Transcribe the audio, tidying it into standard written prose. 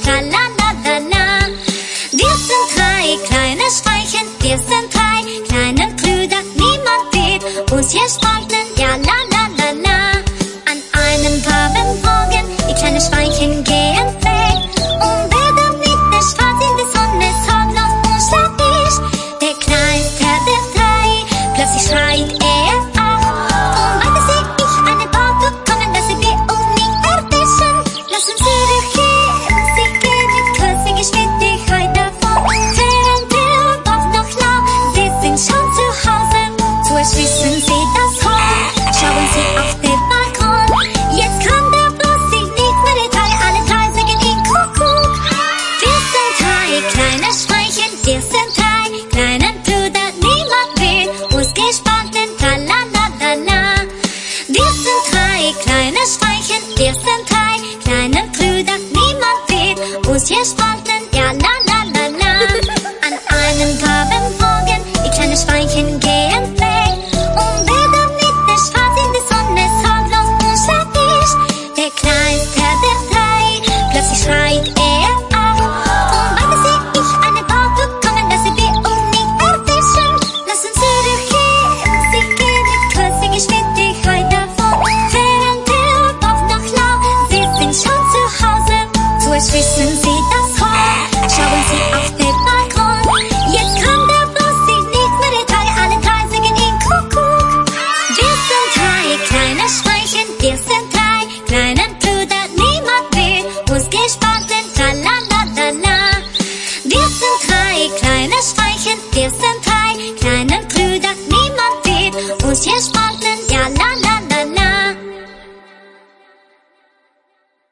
tralalala. Wir sind drei kleine Streichen, wir sind drei kleine Brüder, niemand wird uns hier spalten, ja la la la la. An einem warmen Morgen, die kleinen Schweinchen gehen weg und werden mit der Straße in die Sonne sorglos unschlaglich. Der Kleinste der drei, plötzlich schreit er auf und weiter seh ich eine Bautour kommen, dass sie wir uns nicht erwischen. Lass uns zurückgehen, sie gehen mit großer Geschwindigkeit davon, während wir doch noch lau, sie sind schon zu Hause. Zuerst wissen sie das Horn, schauen sie auf den Balkon. Jetzt kann der Bus sich nicht mehr reteilen, alle drei singen in Kuckuck. Wir sind drei kleine Schweinchen, wir sind drei kleine Brüder, niemand will uns gespalten, tralalala. Wir sind drei kleine Schweinchen, wir sind drei kleine Brüder, niemand will uns hier spalten, ja la la la la. An einem warmen Morgen, die kleinen Schweinchen gehen weg und werden mit der Straße in die Sonne sorglos unschlaglich. Der Kleinste der drei, plötzlich schreit er auf und weiter seh ich eine Bautour kommen, dass sie wir uns nicht erwischen. Lass uns zurückgehen, sie gehen mit großer Geschwindigkeit davon, während wir doch noch lau, sie sind schon zu Hause. Zuerst wissen sie das Horn, schauen sie auf den Balkon. Jetzt kann der Bus sich nicht mehr reteilen, alle drei singen in Kuckuck. Wir sind drei kleine Schweinchen, wir sind drei kleine Brüder, niemand will uns gespalten, tralalala. Wir sind drei kleine Schweinchen, wir sind drei kleine